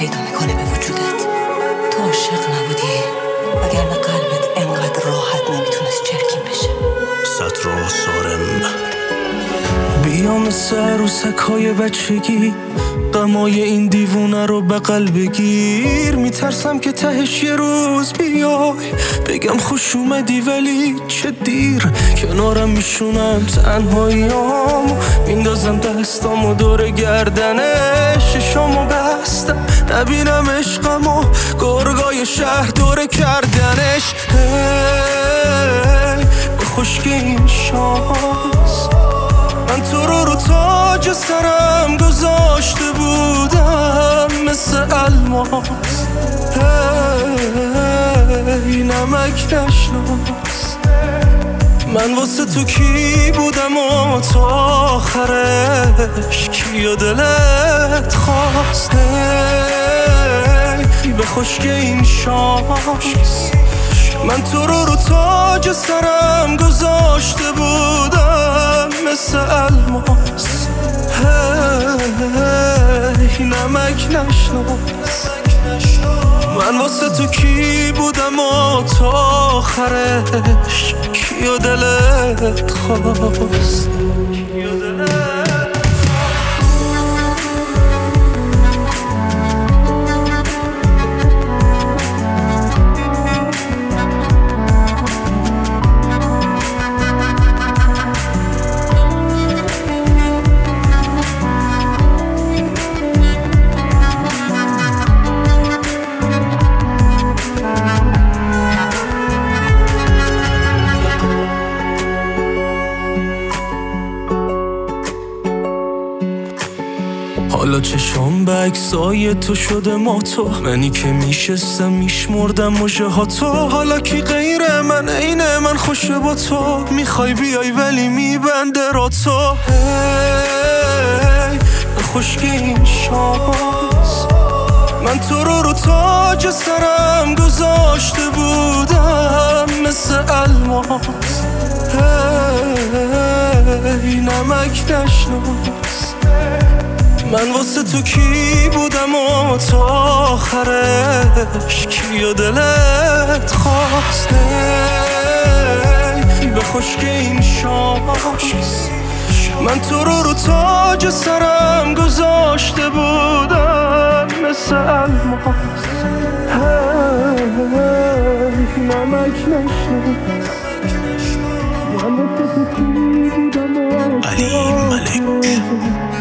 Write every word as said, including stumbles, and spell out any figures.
پیدا میکنه به وجودت. تو عاشق نبودی وگرنه قلبت انقدر راحت نمیتونست چرکین بشه. سطرها سارم بیا مثل عروسک های بچگی، غمای این دیوونه رو بغل بگیر. میترسم که تهش یه روز بیای بگم خوش اومدی ولی چه دیر. کنارم میشونم تنهاییامو، میندازم دستامو دور گردنش، ششامو بستم نبینم عشقمو، گرگای شهر دور کردنش. هی به خشک این شانس من تو رو رو تاج سرم گذاشته بودم مثل الماس. هی نمک نشناس من واسه تو کی بودم و تا آخرش کیو دلت خواست. هی به خشک این شانس من تو رو رو تاج سرم گذاشته بودم مثل الماس. هی نمک نشناس من واسه تو کی بودم و تا آخرش کیو دلت خواست. حالا چشام به عکسای تو شده ما تو، منی که میشستم میشمردم مژه ها تو. حالا کی غیر من عین من خوشه با تو، میخوای بیای ولی میبنده را تو. هی به خشک این شانس من تو رو رو تاج سرم گذاشته بودم مثل الماس. هی نمک نشناس من واسه تو کی بودم و تا آخرش کیو دلت خواسته. به خشک این شانس من تو رو رو تاج سرم گذاشته بودم مثل الماس. نمک نشناس من واسه تو کی بودم و تا آخرش